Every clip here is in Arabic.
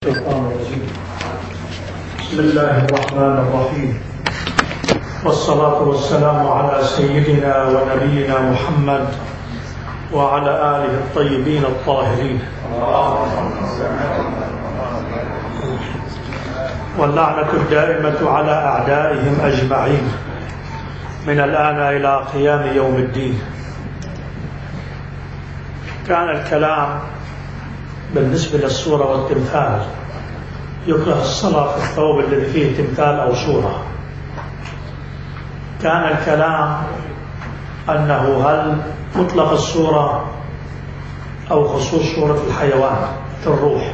الشيطان الرجيم. بسم الله الرحمن الرحيم، والصلاة والسلام على سيدنا ونبينا محمد وعلى آله الطيبين الطاهرين، واللعنة الدائمة على أعدائهم أجمعين من الآن إلى قيام يوم الدين. كان الكلام بالنسبة للصورة والتمثال، يكره الصلاة في الثوب الذي فيه تمثال أو صورة. كان الكلام أنه هل مطلق الصورة أو خصوص صورة الحيوان في الروح.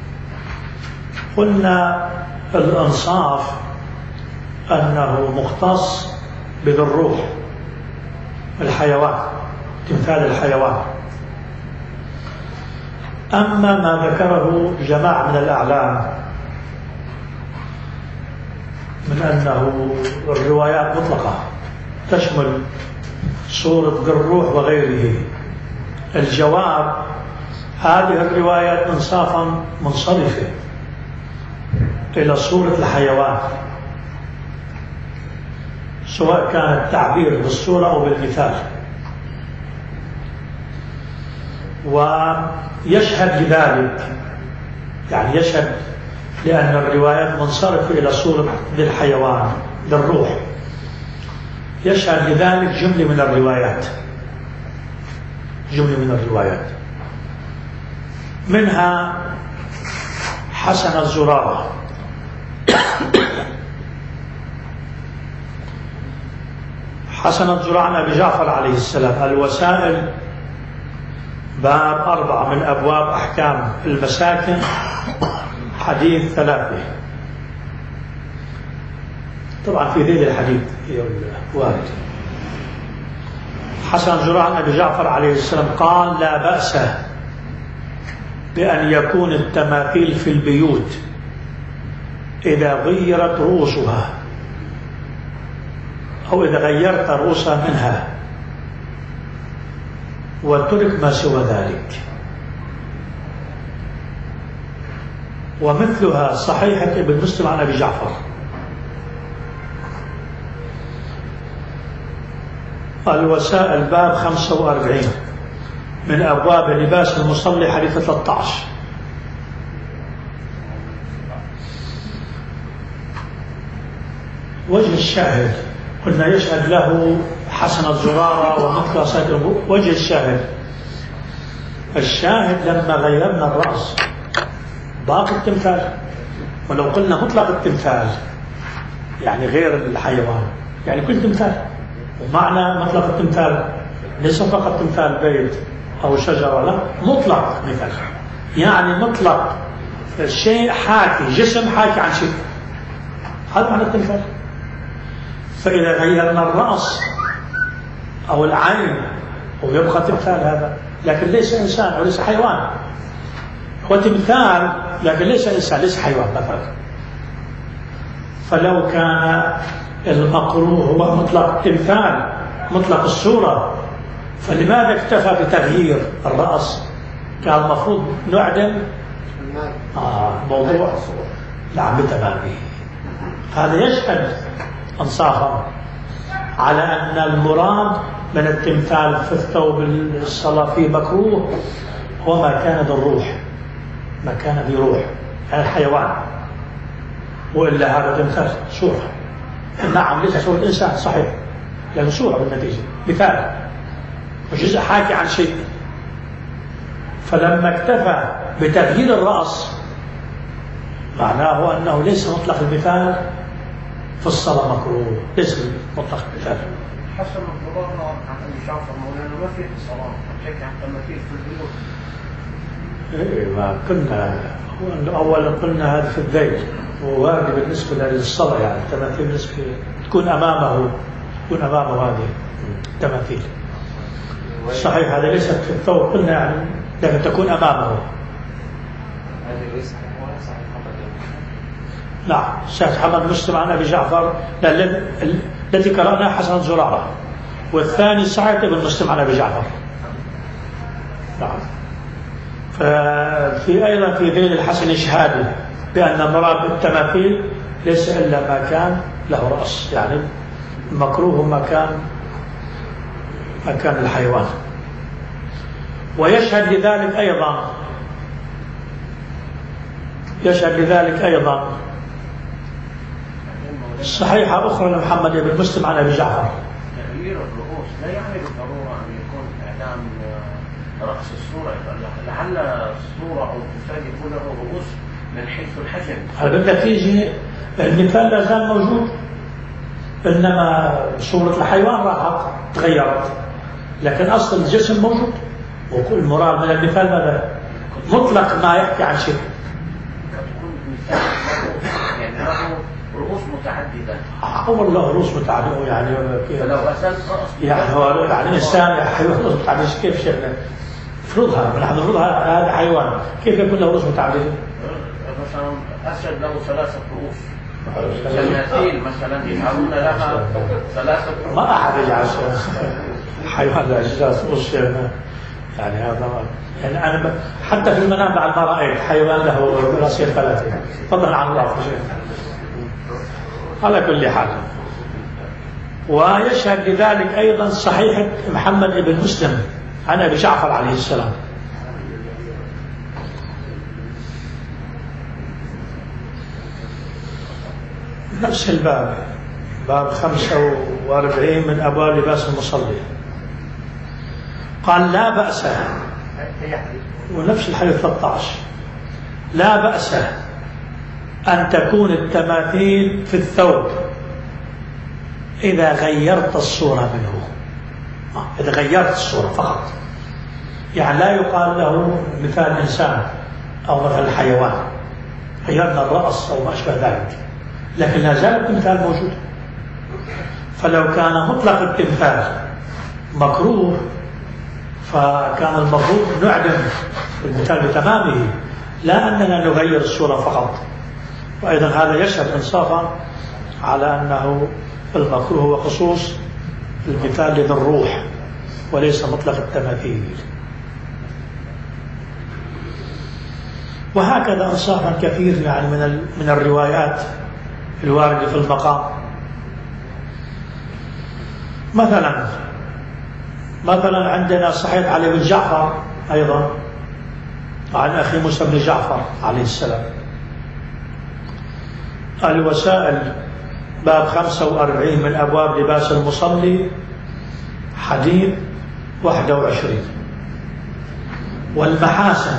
قلنا الإنصاف أنه مختص بالروح، الحيوان، تمثال الحيوان. أما ما ذكره جماعة من الأعلام من أنه الروايات مطلقة تشمل صورة الروح وغيره، الجواب: هذه الروايات إنصافا منصرفة إلى صورة الحيوان، سواء كان التعبير بالصورة أو بالمثال. ويشهد لذلك، يعني يشهد لأن الروايات منصرفة إلى صورة للحيوان للروح، يشهد لذلك جملة من الروايات، منها حسن الزرارة. حسن الزرارة عن أبي جعفر عليه السلام، الوسائل باب 4 من أبواب أحكام المساكن، حديث 3. طبعا في ذيل الحديث وارد. حسن الزرارة عن أبي جعفر عليه السلام قال: لا بأس بأن يكون التماثيل في البيوت إذا غيرت رؤوسها، أو إذا غيرت رؤوسها منها وترك ما سوى ذلك. ومثلها صحيحة ابن مسلم عن أبي جعفر. الوسائل باب 45 من أبواب لباس المصلي، حديث 13. وجه الشاهد قلنا يشهد له حسن الزرارة ومثل صدر. وجه الشاهد لما غيرنا الرأس باقي التمثال، ولو قلنا مطلق التمثال يعني غير الحيوان، يعني كل تمثال. ومعنى مطلق التمثال ليس فقط تمثال بيت أو شجرة، لا، مطلق مثال، يعني مطلق شيء حاكي، جسم حاكي عن شيء، هذا معنى التمثال. فإذا غيرنا الرأس أو العين ويبقى تمثال هذا، لكن ليس إنسان وليس حيوان، هو تمثال لكن ليس إنسان، ليس حيوان مثلا. فلو كان المقروء هو مطلق التمثال، مطلق الصورة، فلماذا اكتفى بتغيير الرأس؟ كان المفروض نعدم موضوع نعم بتمامه. هذا يشهد انصافا على أن المراد من التمثال في الثوب الصلاة فيه مكروه هو ما كان بالروح، ما كان بروح، يعني الحيوان، وإلا هذا تمثال صورة. نعم ليس صورة إنسان صحيح، لأنه صورة بالنتيجة، مثال وجزء حاكي عن شيء. فلما اكتفى بتغيير الرأس معناه أنه ليس مطلق المثال في الصلاة مكروه، ليس مطلق المثال. حسن الزرارة عن أبي جعفر مولانا ما في الصلاة، بشكل عن تماثيل في البيوت. إيه ما كنا أولا قلنا هذا في الذيل، ووارد بالنسبة للصلاة، يعني التماثيل بالنسبة تكون أمامه هذه التماثيل. صحيح هذا ليست في الثوب قلنا، يعني لكن تكون أمامه. نعم شاهد حمد مسلم عن أبي جعفر التي قرأناها حسن الزرارة، والثاني سعيد بن مسلم عن أبي جعفر. نعم. في أيضا في ذيل الحسن شهادة بأن المراد بالتماثيل ليس إلا ما كان له رأس، يعني المكروه مكان الحيوان. ويشهد لذلك أيضا صحيحة أخرى لمحمد بن مسلم عن أبي جعفر. تغيير الرؤوس لا يعني بالضرورة أن يكون إعلام رأس الصورة، لعل الصورة أو التمثال يكون له رؤوس من حيث الحجم. هل بدك تيجي المثال لا زال موجود، إنما صورة الحيوان راحت تغيرت، لكن أصل الجسم موجود. وكل المراد من المثال ماذا؟ مطلق ما يحكي عن شيء. يعني له رؤوس متعددة. أول له رؤوس متعددة يعني فلو أساس رأس يعني هو يعني إنسان حيوان رؤوس متعددة كيف شيء نفرضها؟ نحن نفرضها هذا حيوان كيف يكون له رؤوس متعددة؟ مثلا أسد له 3 رؤوس. تماثيل مثلا يجعلون لها 3 رؤوس. ما أحد يجعل حيوان له 3 رؤوس يعني هذا يعني أنا حتى في المنام بعد ما رأيت حيوان له رأسين 3 فضلا عن الله شيء. على كل حال. ويشهد لذلك أيضا صحيح محمد بن مسلم عن أبي جعفر عليه السلام. نفس الباب، باب 45 من أبواب لباس المصلي. قال لا بأس، ونفس الحديث 13 لا بأس أن تكون التماثيل في الثوب إذا غيرت الصورة منه. إذا غيرت الصورة فقط، يعني لا يقال له مثال إنسان أو مثل حيوان غيرنا الرأس أو ما أشبه ذلك، لكن لا زال التمثال موجود. فلو كان مطلق التمثال مكروه فكان المفروض نعدم المثال بتمامه، لا أننا نغير الصورة فقط. وأيضا هذا يشهد إنصافا على أنه المكروه هو خصوص المثال لذي الروح وليس مطلق التماثيل. وهكذا إنصافا كثير يعني من الروايات الواردة في المقام. مثلا عندنا صحيح علي بن جعفر أيضا عن أخي موسى بن جعفر عليه السلام. الوسائل باب 45 من أبواب لباس المصلي حديث 21. والمحاسن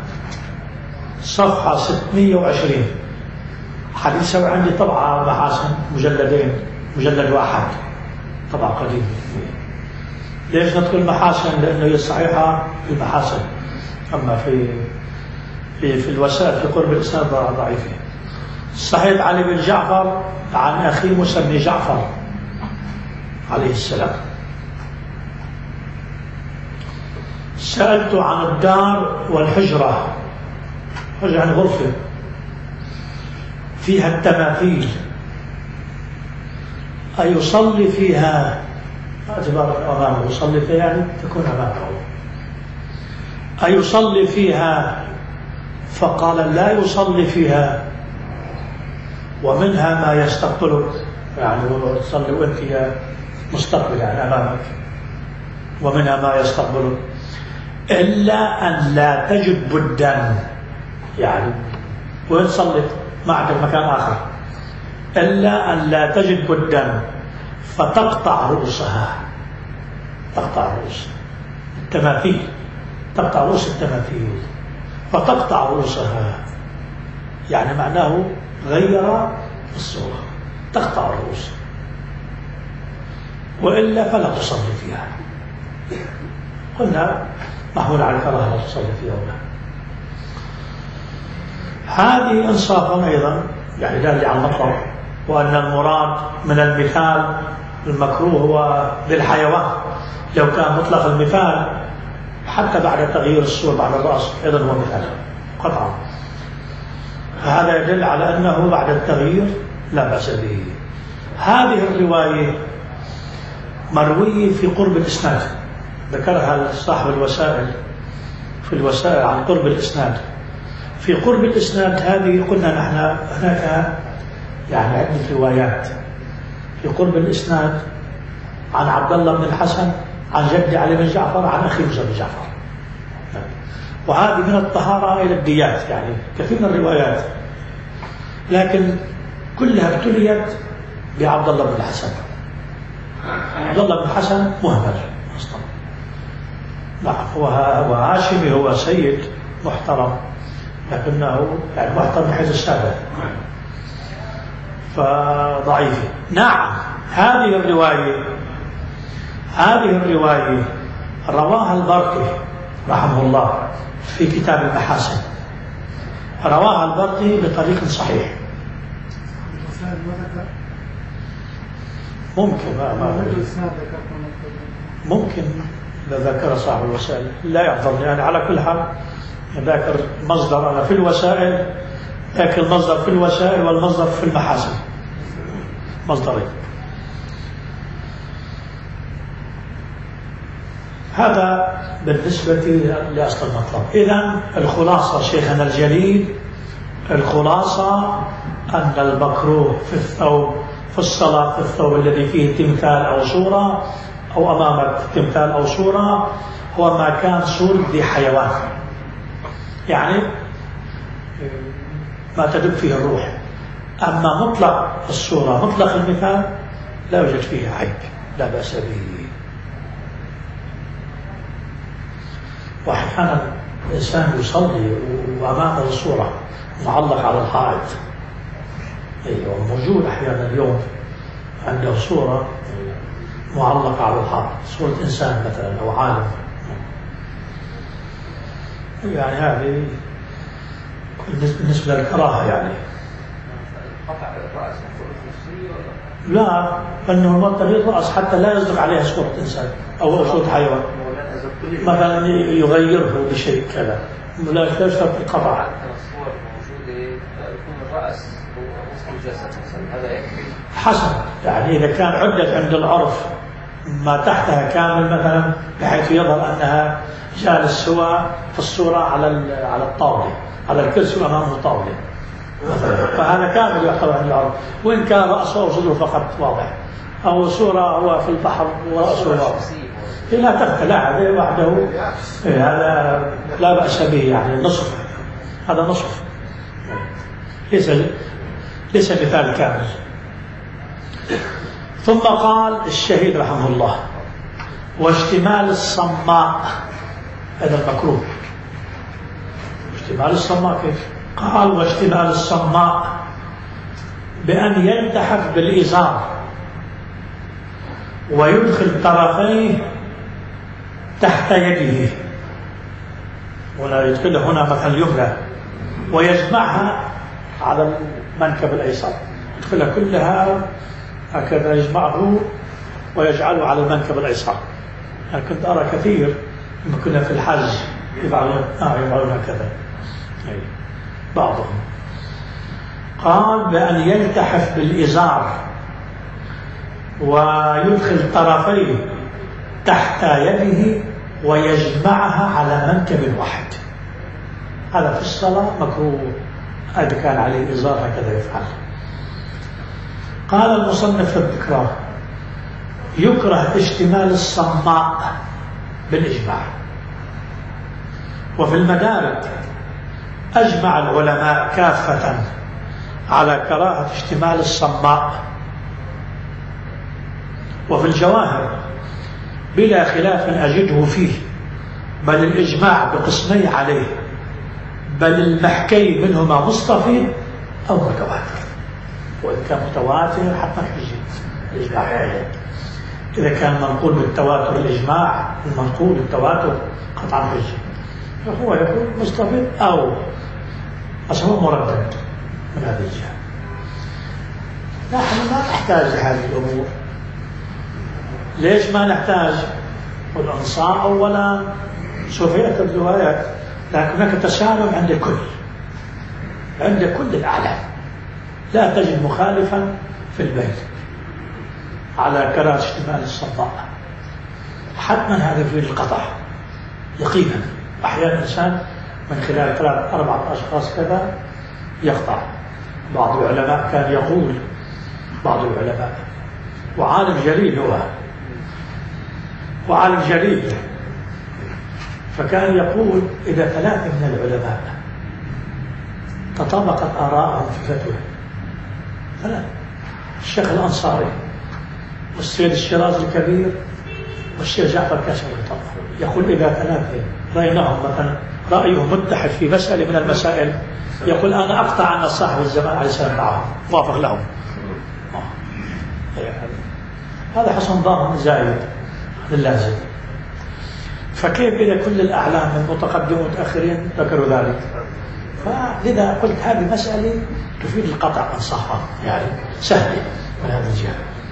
صفحة 620 حديث سوى عندي طبعة محاسن مجلد واحد طبعة قديمة. ليش ندخل المحاسن؟ لأنه هي صحيحة المحاسن، أما في الوسائل في قرب الإسناد ضعيفة. صحيح علي بن جعفر عن أخي موسى بن جعفر عليه السلام. سألت عن الدار والحجرة، حجرة عن غرفة فيها التماثيل أيصلي فيها؟ اعتبار أمامه، يصلي فيها يعني تكون أمامه. أيصلي فيها؟ فقال لا يصلي فيها، ومنها ما يستقبلك، يعني تصلي وأنت مستقبل يعني أمامك، ومنها ما يستقبلك إلا أن لا تجد بدا، يعني وين صلت ما عندك مكان آخر، إلا أن لا تجد بدا فتقطع رؤوسها، تقطع رؤوس التماثيل، تقطع رؤوس التماثيل فتقطع رؤوسها، يعني معناه غير الصورة، تقطع الرؤوس، وإلا فلا تصلي فيها. قلنا محمول على الكراهة لا تصلي فيها ولا. هذه إنصافا أيضا يعني دالة على المطلب، وأن المراد من المثال المكروه هو للحيوان. لو كان مطلق المثال حتى بعد تغيير الصورة بعد الرأس أيضا هو مثال قطعا، فهذا يدل على أنه بعد التغيير لا بأس به. هذه الرواية مروية في قرب الإسناد، ذكرها صاحب الوسائل في الوسائل عن قرب الإسناد. في قرب الإسناد هذه قلنا نحن هناك يعني عدة روايات في قرب الإسناد عن عبد الله بن الحسن عن جدي علي بن جعفر عن أخي موسى بن جعفر، وهذه من الطهارة إلى الديات، يعني كثير من الروايات، لكن كلها ابتليت بعبد الله بن الحسن. عبد الله بن الحسن مهمل أصلا، نعم هو هاشمي، هو سيد محترم، لكنه يعني محترم من حيث السادة، فضعيف. نعم هذه الرواية رواها البرقي رحمه الله في كتاب المحاسن، رواها البرقي بطريق صحيح. ممكن ذكر صاحب الوسائل، لا يحضرني يعني. على كل حال ذاكر مصدر أنا في الوسائل، ذاكر المصدر في الوسائل والمصدر في المحاسن، مصدرين. هذا بالنسبة لأصل المطلب. إذن الخلاصة شيخنا الجليل، الخلاصة أن المكروه في الثوب في الصلاة في الثوب الذي فيه تمثال أو صورة أو أمامك تمثال أو صورة هو ما كان صورة ذي حيوان، يعني ما تدب فيه الروح. أما مطلق الصورة مطلق المثال لا يوجد فيه عيب، لا بأس به. وأحيانا الإنسان يصلي وأمامه الصورة معلق على الحائط، أيوة موجود أحيانا اليوم عنده صورة معلقة على الحائط، صورة إنسان مثلا أو عالم، يعني هذه بالنسبة للكراهة. يعني قطع الرأس لا، أنه مرتبط الرأس حتى لا يصدق عليها صورة إنسان أو صورة حيوان، مثلا يغيره بشيء كذا، لا يشترط القطع. الصور موجودة يكون الرأس هو نصف الجسد مثلا، هذا يكفي حسن. يعني إذا كان عدت عند العرف ما تحتها كامل مثلا بحيث يظهر أنها جالس سوى في الصورة على الطاولة، على الكرسي وأمامه طاولة مثلا، فهذا كامل يعتبر عند العرف. وإن كان رأسه وصدره فقط واضح، أو صورة هو في البحر ورأسه واضح، لا تختلف، هذا وحده هذا لا بأس به، يعني نصف، هذا نصف، ليس مثال كامل. ثم قال الشهيد رحمه الله: واشتمال الصماء، هذا المكروه. اشتمال الصماء كيف؟ قال: واشتمال الصماء بأن يلتحف بالإزار ويدخل طرفيه تحت يده، ولا يدخله هنا مثلا اليمنى، ويجمعها على المنكب الأيسر، يدخلها كلها هكذا، يجمعه ويجعله على المنكب الأيسر. يعني كنت أرى كثير لما كنا في الحج يفعلون هكذا بعضهم. قال: بأن يلتحف بالإزار ويدخل طرفيه تحت يده ويجمعها على منكب واحد. هذا في الصلاة مكروه، هذا كان عليه إزار هكذا يفعل. قال المصنف في الذكرى: يكره اشتمال الصماء بالإجماع. وفي المدارج أجمع العلماء كافة على كراهة اشتمال الصماء. وفي الجواهر بلا خلاف أجده فيه، بل الإجماع بقسمي عليه، بل المحكي منهما مصطفي أو متواتر. وإن كان متواتر حتى حجة الإجماع عليه. إذا كان منقول بالتواتر الإجماع، المنقول بالتواتر قطعا حجة، فهو يكون مصطفي أو هو مردد من هذه الجهة. نحن ما نحتاج لهذه الأمور. ليش ما نحتاج؟ والأنصار أولا سوف يأتي الروايات، لكن هناك تسالم عند كل الأعلام، لا تجد مخالفا في البيت على كراهة اشتمال الصماء. حتما هذا في القطع يقينا، أحيانا الإنسان من خلال 3-4 أشخاص كذا يقطع. بعض العلماء كان يقول، بعض العلماء وعالم جليل هو، وعالم جليل، فكان يقول إذا 3 من العلماء تطابقت آراءهم في فتوى، 3، الشيخ الأنصاري والسيد الشيرازي الكبير والشيخ جعفر كاشف الطبر، يقول إذا 3 رأيناهم مثلا رأيهم متحد في مسألة من المسائل، يقول أنا أقطع أن صاحب الزمان عليه السلام معهم موافق لهم. هذا حسن ظن زايد عن اللازم. فكيف إذا كل الأعلام من متقدمين ومتأخرين ذكروا ذلك؟ فلذا قلت هذه مسألة تفيد القطع عن صحة، يعني سهلة من هذا الجهة.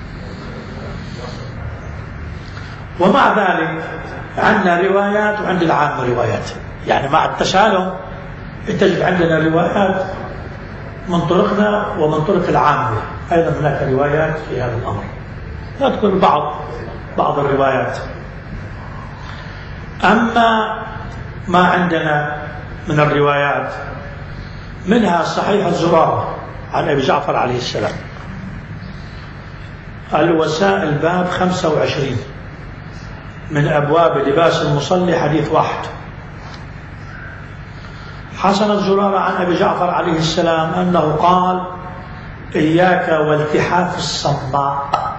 ومع ذلك عندنا روايات وعند العامة روايات، يعني مع التسالم تجد عندنا روايات من طرقنا ومن طرق العامة، أيضا هناك روايات في هذا الأمر. نذكر بعض الروايات. أما ما عندنا من الروايات منها صحيح الزرارة عن أبي جعفر عليه السلام، الوسائل باب 25 من أبواب لباس المصلي حديث 1. حسن الزرارة عن أبي جعفر عليه السلام أنه قال إياك والتحاف الصماء.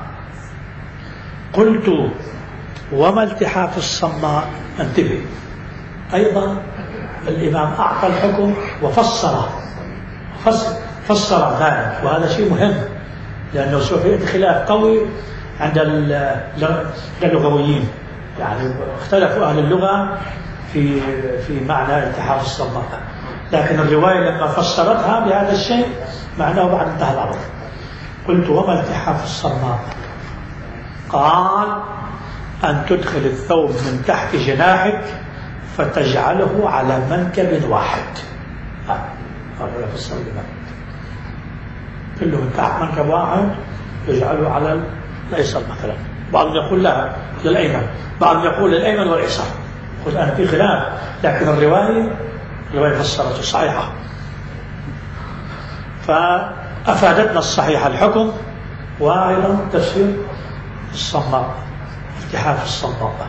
قلت وما التحاف الصماء؟ انتبه، أيضا الإمام أعطى الحكم وفسره، فسر ذلك، وهذا شيء مهم لأنه سوف يأتي خلاف قوي عند اللغويين، يعني اختلفوا أهل اللغة في معنى التحاف الصماء، لكن الرواية لما فسرتها بهذا الشيء معناه بعد انتهى الأمر. قلت وما التحاف الصماء؟ قال أن تدخل الثوب من تحت جناحك فتجعله على منكب واحد. هذا في الصليبة كله من تحت منكب واحد يجعله على الأيسر مثلا، بعضهم يقول لا للأيمن، بعضهم يقول للأيمن والأيسر. قلت أنا في خلاف، لكن الرواية فسرت الصحيحة، فأفادتنا الصحيحة الحكم وأيضا تفسير الصماء، التحاف الصماء.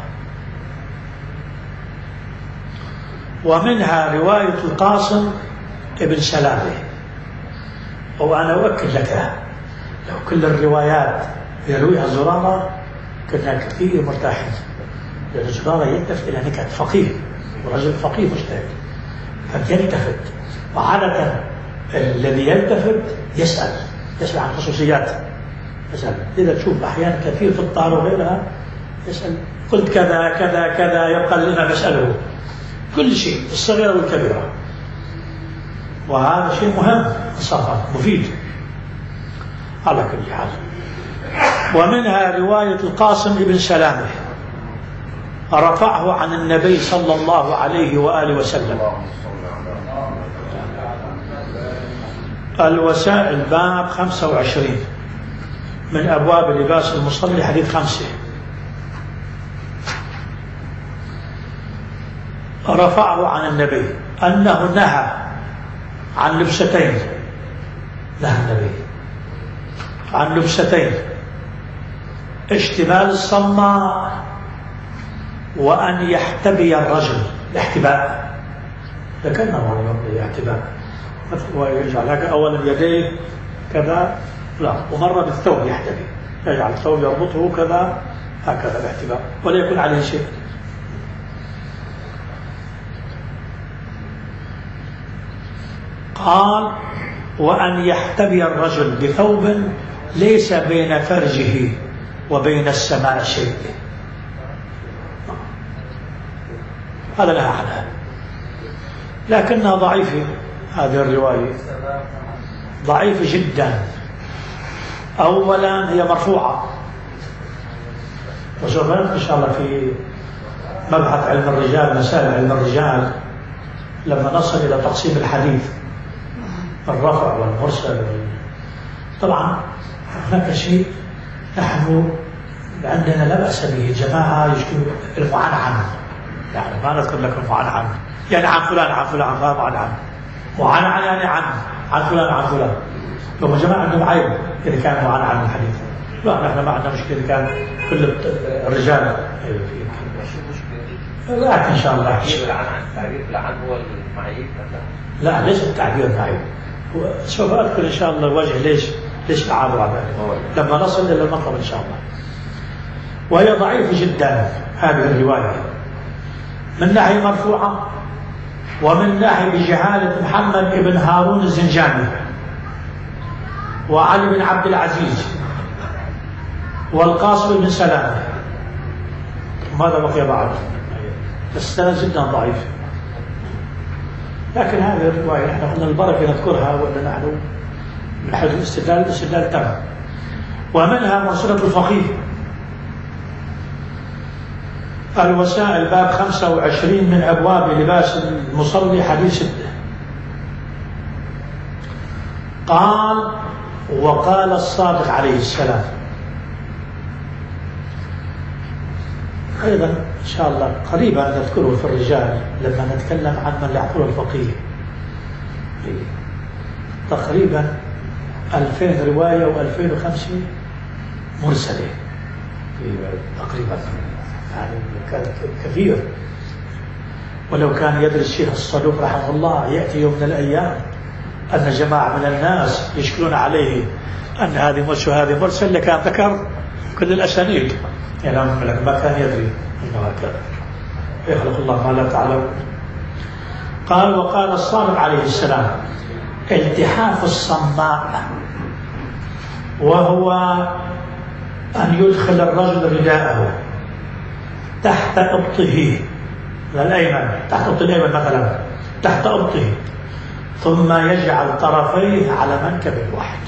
ومنها رواية القاسم ابن سلامة، وأنا أؤكد لك لو كل الروايات يرويها زرارة كنا كثير مرتاحين، لأن زرارة يلتفت إلى نكت، فقيه ورجل فقيه مجتهد فيلتفت، وعادة الذي يلتفت يسأل عن خصوصيات، إذا تشوف أحيانا كثير في الطار وغيرها يسأل، قلت كذا كذا كذا، يبقى الإمام يسأله كل شيء الصغيرة والكبيرة، وهذا شيء مهم صفا مفيد على كل حال. ومنها رواية القاسم بن سلامة رفعه عن النبي صلى الله عليه وآله وسلم. الوسائل باب 25 من أبواب لباس المصلي حديث 5. رفعه عن النبي أنه نهى عن لبستين، نهى النبي عن لبستين: اشتمال الصماء وأن يحتبي الرجل. الاحتباء ذكرنا مرة الاحتباء ويجعل هكذا أولا يديه كذا، لا، ومرة بالثوب يحتبي، يجعل الثوب يربطه كذا هكذا الاحتباء ولا يكون عليه شيء. قال وأن يحتبي الرجل بثوب ليس بين فرجه وبين السماء شيء. هذا لها عنها، لكنها ضعيفة، هذه الرواية ضعيفة جدا. أولا هي مرفوعة، وسوف إن شاء الله في مبحث علم الرجال، مسائل علم الرجال، لما نصل إلى تقسيم الحديث الرفع والمرسل طبعا هناك شيء نحن عندنا لا بأس به، جماعة يشكوا المعنعن، يعني ما نذكر لكم عن يعني عن فلان عن فلان عن فلان عن وعن يعني عن فلان عن فلان. لو جماعة عندهم عيب إذا كان عن الحديث. لا نحن ما عندنا مشكلة إذا كان كل الرجال. لا إن شاء الله. التعبير العن هو المعيب لا ليش التعبير المعيب؟ سوف أذكر إن شاء الله الوجه ليش أعادوا على ذلك لما نصل إلى المطلب إن شاء الله. وهي ضعيفة جدا هذه الرواية من ناحية مرفوعة ومن ناحية بجهالة محمد بن هارون الزنجاني وعلي بن عبد العزيز والقاسم بن سلام. ماذا بقي بعد؟ السند جدا ضعيف. لكن هذه الرواية نحن قلنا البركة نذكرها ولا نحن من حيث الاستدلال تم. ومنها مرسلة الفقيه الوسائل باب 25 من أبواب لباس المصلي حديث 6. قال وقال الصادق عليه السلام أيضا إن شاء الله قريبا نذكره في الرجال لما نتكلم عن من يعقل الفقيه تقريبا 2000 رواية و2005 مرسلة تقريبا يعني كثير. ولو كان يدري الشيخ الصدوق رحمه الله يأتي يوم من الأيام أن جماعة من الناس يشكلون عليه أن هذه مرسل وهذه مرسل لكان ذكر كل الأسانيد يعني ما كان يدري أنه هكذا يخلق الله ما لا تعلم. قال وقال الصادق عليه السلام التحاف الصماء وهو أن يدخل الرجل رداءه تحت أبطه الأيمن تحت أبطه الأيمن مثلا تحت أبطه ثم يجعل طرفيه على منكب واحد.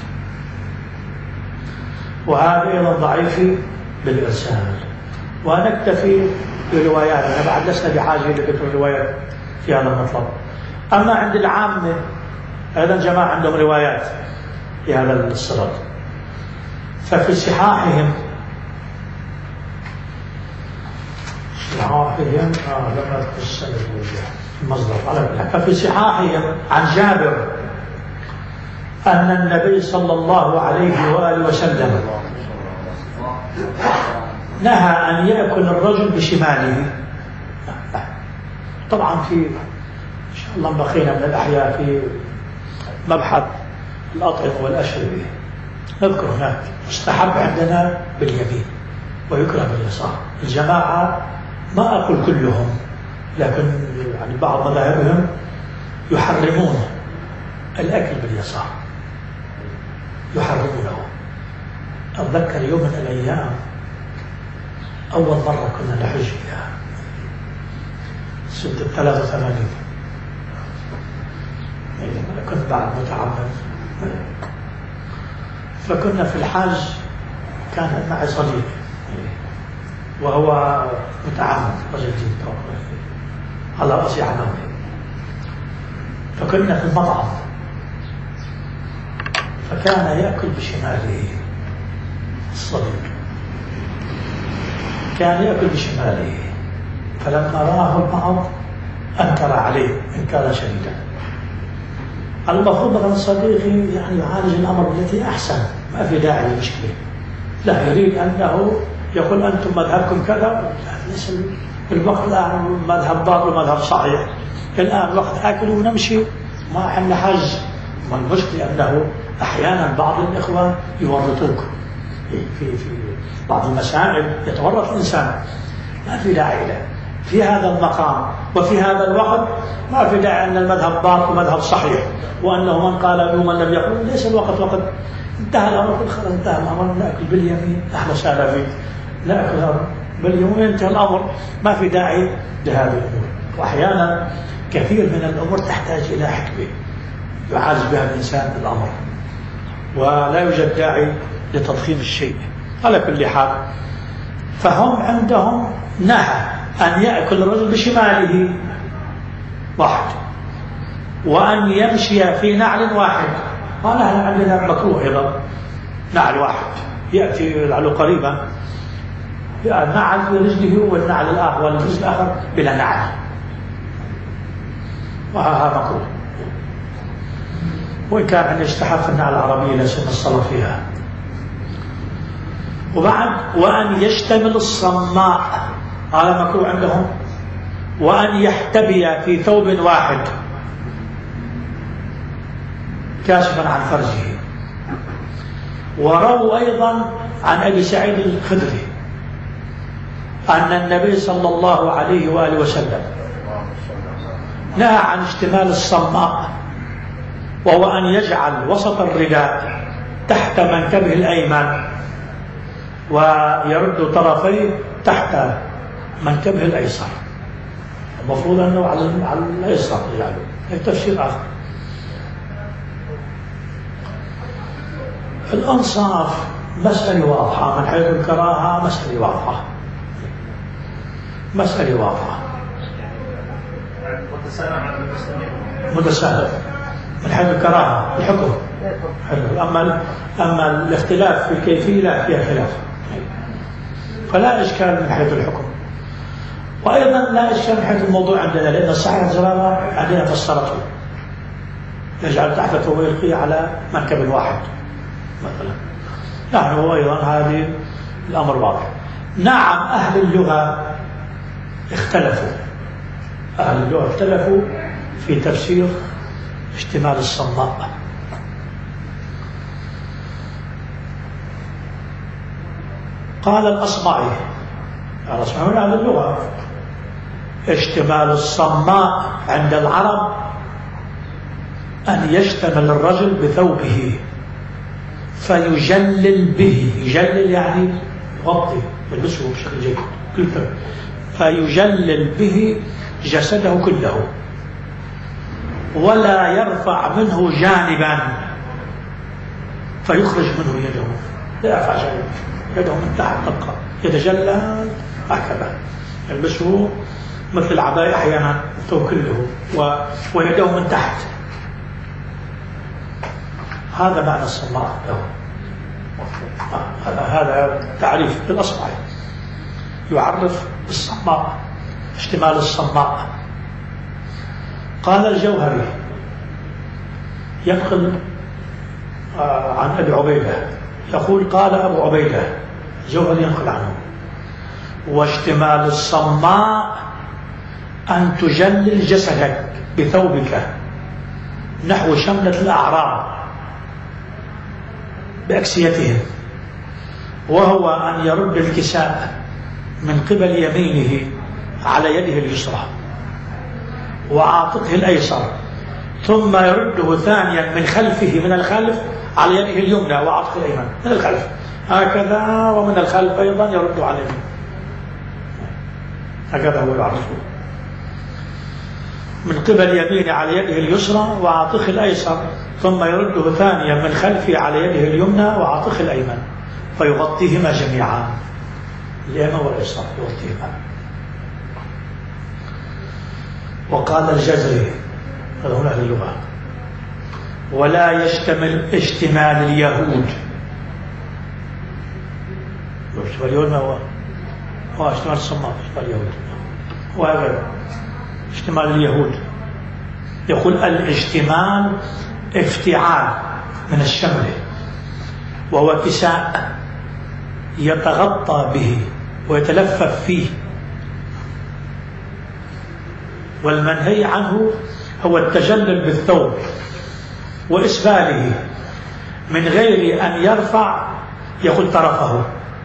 وهذا أيضا ضعيف بالإرسال. ونكتفي بروايات أنا بعد لسنا بحاجة لذكر الروايات في هذا المطلب. أما عند العامة أيضا جماعة عندهم روايات في هذا الصدد ففي صحاحهم لما أذكر السنة المصدر ففي صحاحهم عن جابر أن النبي صلى الله عليه وآله وسلم نهى أن يأكل الرجل بشماله. طبعا في إن شاء الله بقينا من الأحياء في مبحث الأطعمة والأشربة نذكر هناك مستحب عندنا باليمين ويكره باليسار. الجماعة ما أقول كلهم لكن يعني بعض مذاهبهم يحرمون الأكل باليسار يحرمونه. أتذكر يوم من الأيام أول مرة كنا نحج فيها سنة 83 كنت بعد متعمد فكنا في الحج كان معي صديق وهو متعمد رجل دين على رأسي عمامي. فكنا في المطعم فكان يأكل بشماله الصديق كان يأكل بشماله فلما رآه البعض أنكر عليه إنكارا شديدا. المفروض أن صديقي يعني يعالج الأمر التي أحسن ما في داعي للمشكلة لا يريد أنه يقول أنتم مذهبكم كذا ليس الوقت الآن مذهب باطل ومذهب صحيح الآن وقت أكل ونمشي ما عندنا حج. والمشكلة أنه أحيانا بعض الإخوة يورطوك في بعض المسائل يتورط الإنسان ما في داعي له في هذا المقام وفي هذا الوقت ما في داعي أن المذهب باطل ومذهب صحيح وأنه من قال يوما لم يقل ليس الوقت وقت انتهى الأمر خلاص انتهى الأمر نأكل باليمين أهلا وسهلا فيك نأكل باليمين انتهى الأمر ما في داعي لهذه الأمور. وأحيانا كثير من الأمور تحتاج إلى حكمة يعالج بها الإنسان الأمر ولا يوجد داعي لتضخيم الشيء. على كل حال فهم عندهم نهى أن يأكل الرجل بشماله واحد وأن يمشي في نعل واحد. قال نحن عندنا مكروه أيضا نعل واحد يأتي لعله قريبا نعل في رجله والنعل الآخر والرجل الآخر بلا نعل، وهذا مكروه. وإن كان أن يستحق النعل العربية لسن الصلاة فيها. وبعد وأن يشتمل الصماء، هذا مكروه عندهم. وأن يحتبي في ثوب واحد كاشفا عن فرجه. ورووا أيضا عن أبي سعيد الخدري أن النبي صلى الله عليه وآله وسلم نهى عن اشتمال الصماء، وهو أن يجعل وسط الرداء تحت منكبه الأيمن ويرد طرفيه تحت منكبه الأيسر. المفروض أنه على الأيسر يعني تفسير آخر. الأنصاف مسألة واضحة من حيث الكراهة، مسألة واضحة، مسألة واضحة. متساهل من حيث الكراهة الحكم حلو. أما الاختلاف في الكيفية لا فيها خلاف، فلا إشكال من حيث الحكم. وأيضا لا إشكال من حيث الموضوع عندنا، لأن الصحيح الزرارة عندنا فسرته يجعل تحت ويلقي على منكب واحد مثلا. نحن أيضا هذه الأمر واضح. نعم أهل اللغة اختلفوا، أهل اللغة اختلفوا في تفسير اشتمال الصماء. قال الأصمعي، الأصمعي من أهل اللغة، اشتمال الصماء عند العرب أن يشتمل الرجل بثوبه فيجلل به، يجلل يعني يغطي يلبسه بشكل جيد كله، فيجلل به جسده كله ولا يرفع منه جانبا فيخرج منه يده، لا يرفع جانبا، يده من تحت تبقى يتجلل هكذا، يلبسه مثل العباية أحيانا الثوب كله ويده من تحت. هذا معنى الصماء له. هذا تعريف للأصمعي يعرف الصماء، اشتمال الصماء. قال الجوهري ينقل عن أبي عبيدة يقول قال أبو عبيدة، الجوهري ينقل عنه: واشتمال الصماء أن تجلل جسدك بثوبك نحو شملة الأعراب بأكسيتهم، وهو أن يرد الكساء من قبل يمينه على يده اليسرى وعاتقه الأيسر، ثم يرده ثانيا من خلفه من الخلف على يده اليمنى وعاتقه الأيمن من الخلف هكذا، ومن الخلف أيضا يرده على اليمين هكذا هو يعرفه، من قبل يمينه على يده اليسرى وعاتقه الأيسر، ثم يرده ثانيا من خلفه على يده اليمنى وعاتقه الأيمن فيغطيهما جميعا، اليمين واليسار يغطيهما. وقال الجزري هذا هنا أهل اللغة: ولا يشتمل اشتمال اليهود، اشتمال اليهود ما هو اشتمال الصماء، اشتمال اليهود وهذا اشتمال اليهود. يقول الاشتمال افتعال من الشمل، وهو كساء يتغطى به ويتلفف فيه، والمنهي عنه هو التجلل بالثوب وإسباله من غير أن يرفع يقول طرفه،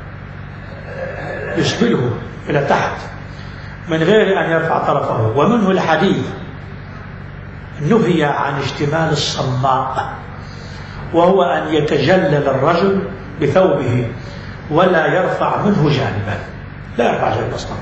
يسبله إلى تحت من غير أن يرفع طرفه. ومنه الحديث نهي عن اشتمال الصماء، وهو أن يتجلل الرجل بثوبه ولا يرفع منه جانبا، لا يرفع جانب أصلا،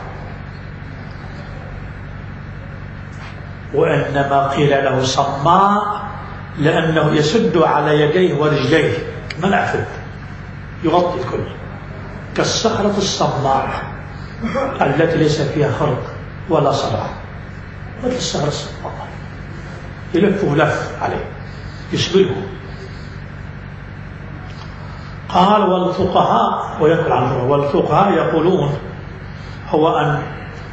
وإنما قيل له صماء لأنه يسد على يديه ورجليه منافذ يغطي الكل، كالصخرة الصماء التي ليس فيها خرق ولا صرع، مثل الصخرة الصماء يلفه لف عليه يسبله. قال والفقهاء، وينقل عنه، والفقهاء يقولون هو أن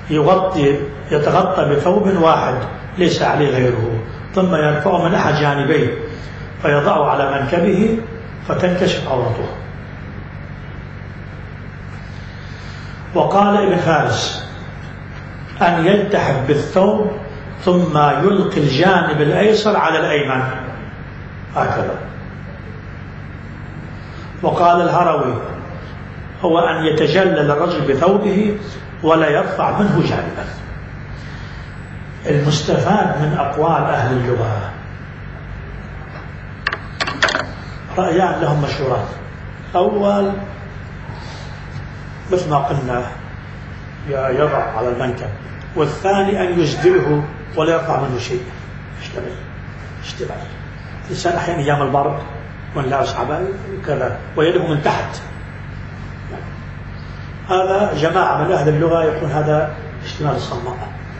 يتغطى بثوب واحد ليس عليه غيره، ثم يرفعه من أحد جانبيه فيضعه على منكبه فتنكشف عورته. وقال ابن فارس أن يلتحف بالثوب ثم يلقي الجانب الأيسر على الأيمن هكذا. وقال الهروي هو أن يتجلل الرجل بثوبه ولا يرفع منه جانبا. المستفاد من أقوال أهل اللغة رأيان لهم مشهورات. أول مثل ما قلنا يضع على المنكب، والثاني أن يسدله ولا يرفع منه شيء، اشتمل. الإنسان أحيانا أيام البرد ونلابس عباية كذا ويده من تحت، هذا جماعة من أهل اللغة يقول هذا اشتمال الصماء،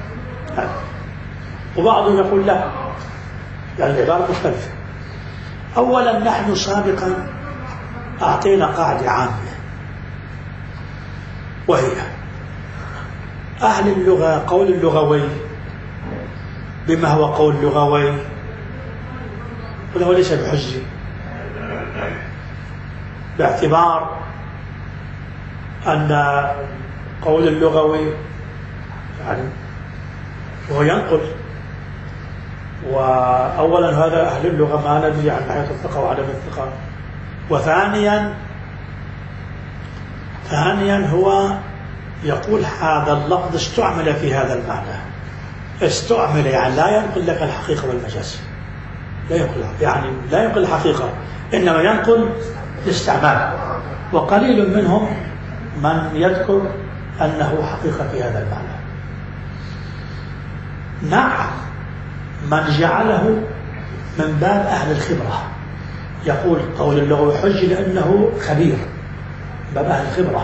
وبعضهم يقول لا، يعني العبارة مختلفة. أولا نحن سابقا أعطينا قاعدة عامة، وهي أهل اللغة قول اللغوي بما هو قول اللغوي وله ليس بحجة، باعتبار أن قول اللغوي يعني هو ينقل، وأولا هذا أهل اللغة ما ندري عن ناحية الثقة وعدم الثقة، وثانيا هو يقول هذا اللفظ استعمل في هذا المعنى، استعمل يعني لا ينقل لك الحقيقة والمجاز، لا ينقل يعني لا ينقل الحقيقة، إنما ينقل الاستعمال، وقليل منهم من يذكر أنه حقيقة في هذا المعنى. نعم من جعله من باب أهل الخبرة، يقول قول اللغوي حج لأنه خبير، باب أهل الخبرة.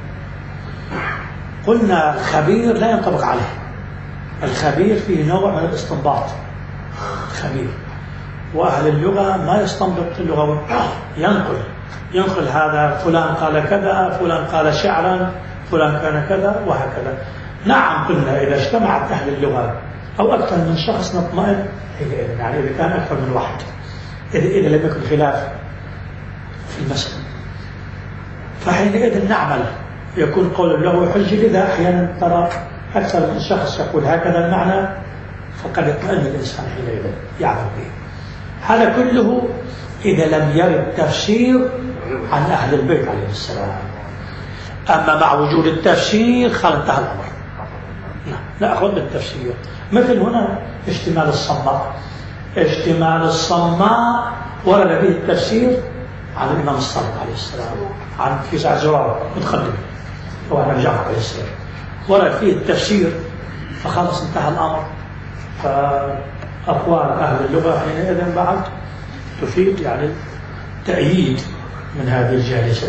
قلنا الخبير لا ينطبق عليه، الخبير فيه نوع من الاستنباط، خبير، وأهل اللغة ما يستنبط اللغوي، ينقل هذا فلان قال كذا، فلان قال شعرا، فلان كان كذا وهكذا. نعم قلنا إذا اجتمعت أهل اللغة أو أكثر من شخص نطمئن، يعني إذا كان أكثر من واحد، إذا لم يكن خلاف في المسألة فحينئذ نعمل، يكون قول اللغوي حجة. لذا أحيانا ترى أكثر من شخص يقول هكذا المعنى فقد يطمئن الإنسان حينئذ يعمل به. هذا كله إذا لم يرد تفسير عن أهل البيت عليه السلام. أما مع وجود التفسير خلال انتهى الأمر، نأخذ بالتفسير. مثل هنا اشتمال الصماء، اشتمال الصماء ورد به التفسير عن الإمام الصادق عليه السلام، عن في سعد زرارة متقدم وعن جعفر عليه السلام، ورد فيه التفسير فخلص انتهى الأمر. فأقوال أهل اللغة حينئذ بعد تفيد يعني تأييد من هذه الجالسة.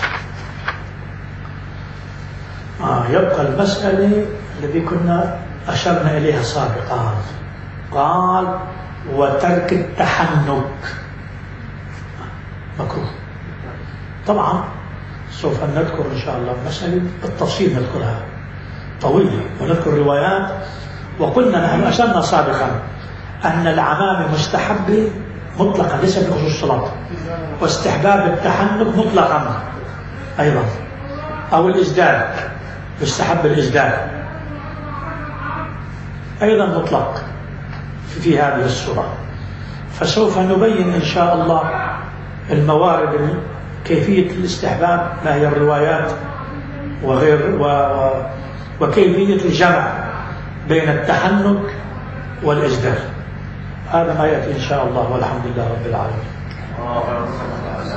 يبقى المسألة التي كنا أشرنا إليها سابقا، قال وترك التحنك مكروه. طبعا سوف نذكر إن شاء الله المسألة بالتفصيل، نذكرها طويلة ونذكر روايات. وقلنا نحن أشرنا سابقا أن العمامة مستحبة مطلقا ليس بخصوص الصلاة، واستحباب التحنك مطلقا أيضا، أو الإزداد، يستحب الإزداد أيضا مطلق في هذه الصورة. فسوف نبين إن شاء الله الموارد، كيفية الاستحباب، ما هي الروايات وغير وكيفية الجمع بين التحنك والإزداد. هذا ما يأتي إن شاء الله، والحمد لله رب العالمين.